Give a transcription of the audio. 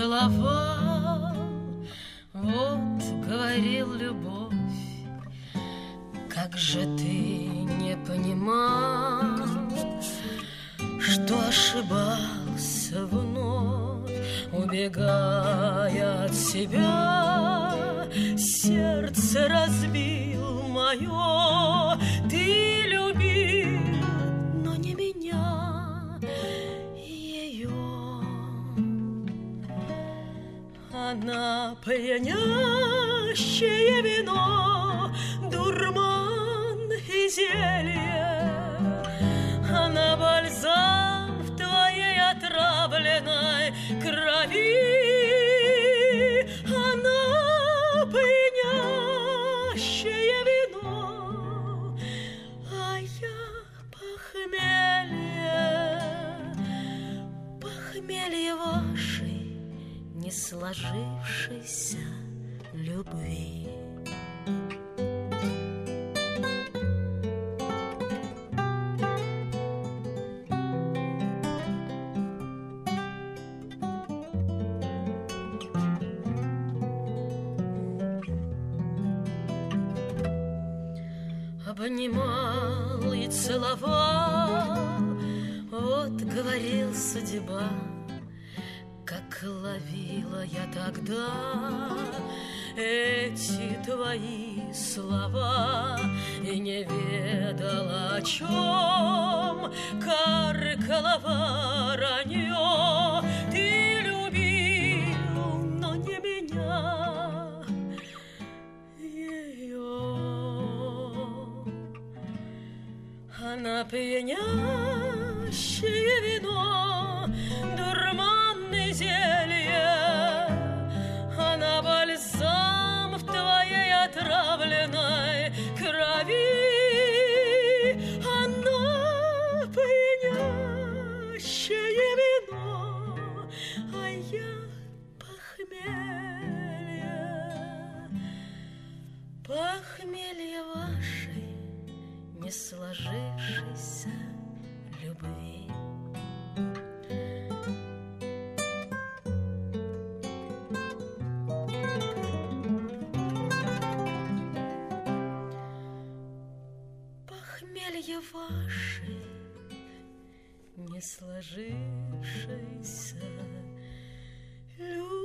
целовал. Вот говорил любовь, как же ты не понимал, что ошибался вновь, убегая от себя. Сердце разбил мое, ты любил, но не меня, ее. Она пьянящее вино, дурман и зелье. Она бальзам в твоей отравленной крови. Она пьянящее вино, а я похмелье вашей не сложившейся любви. Обнимал и целовал, вот говорил судьба, как ловила я тогда эти твои слова и не ведала, о чем каркало воронье. Ты любил, но не меня, ее. Она пьянящее вино, дурманное зелье. Она бальзам в твоей отравленной крови. Она пьянящее вино, а я похмелье вашей не сложившейся любви. Похмелье вашей не сложившейся любви.